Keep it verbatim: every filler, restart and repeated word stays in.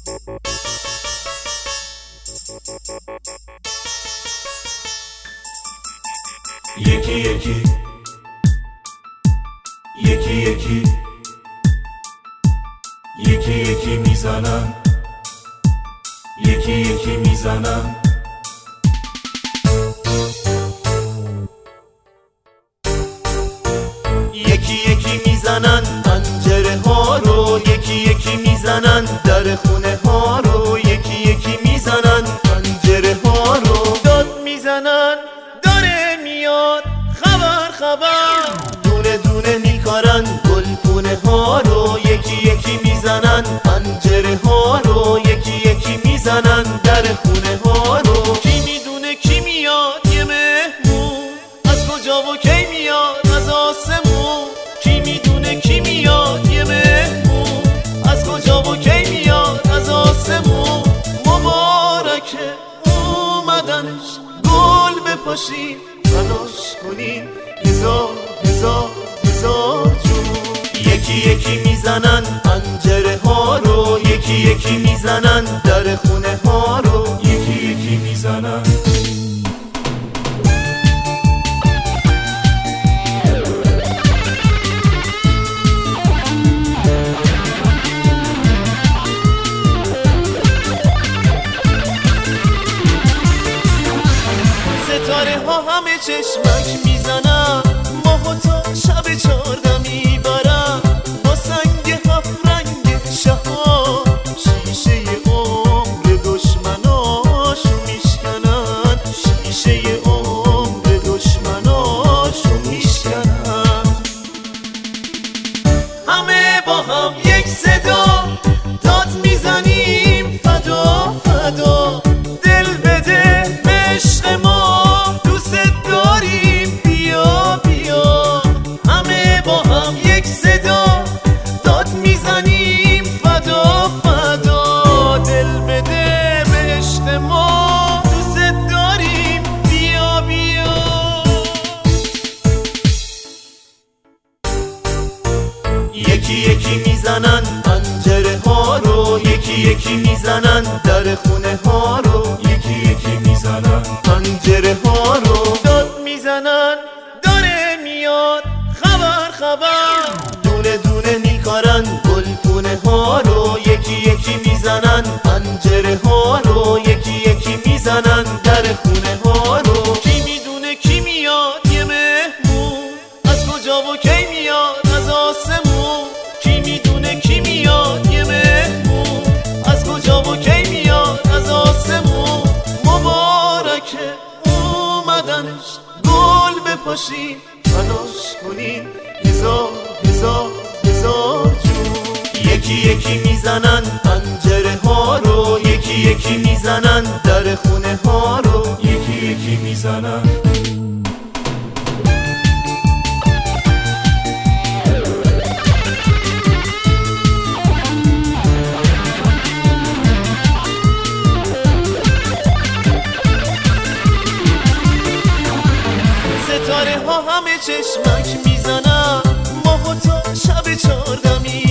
یکی یکی یکی یکی یکی یکی میزنن، یکی یکی میزنن. یکی یکی میزنن پنجره ها رو، یکی یکی میزنن در خونه ها رو، یکی یکی میزنن پنجره ها رو. داد میزنن داره میاد خبر خبر، دونه دونه میکارن گلپونه ها رو، یکی یکی میزنن پنجره ها رو، یکی یکی میزنن در خونه ها رو. کی میدونه کی میاد یه مهمون، از کجا و کی میاد از آسمون. کی میدونه کی میاد یه مهمون، از کجا و کی میاد از آسمون. مبارکه اومدنش، گل بپاشیم تلاش کنیم هزار هزار هزار جون. یکی یکی میزنن پنجره ها رو، یکی یکی میزنن در خونه ها رو، یکی یکی میزنن. ستاره ها همه چشمک میزنن، ماهو تا شب چارده میبرن با سنگ هفت رنگ شهاب. شیشه عمر دشمناشو میشکنن، شیشه عمر دشمناشو میشکنن. همه با هم یک صدا داد میزنیم فدا فدا. دل بده به عشق ما، دوست داریم بیا بیا. همه با هم یک صدا داد میزنیم فدا فدا. دل بده به عشق ما، دوست داریم بیا بیا. یکی یکی میزنن پنجره ها رو، یکی یکی میزنن در خونه ها رو، یکی یکی میزنن پنجره ها رو. داد میزنن داره میاد خبر خبر، دونه دونه میکارن گلپونه ها رو، یکی یکی میزنن پنجره ها رو، یکی یکی میزنن در خونه ها رو. کی میدونه کی میاد یه مهمون، از کجا و کی میاد از آسمون. کی میدونه کی میاد یه مهمون، از کجا و کی میاد از آسمون. مبارکه اومدنش، گل بپاشیم تلاش کنیم هزار هزار هزار جون. یکی یکی میزنن پنجره ها رو، یکی یکی میزنن در خونه ها رو، یکی یکی میزنن. ستاره ها همه چشمک میزنن، ماهو تا شب چارده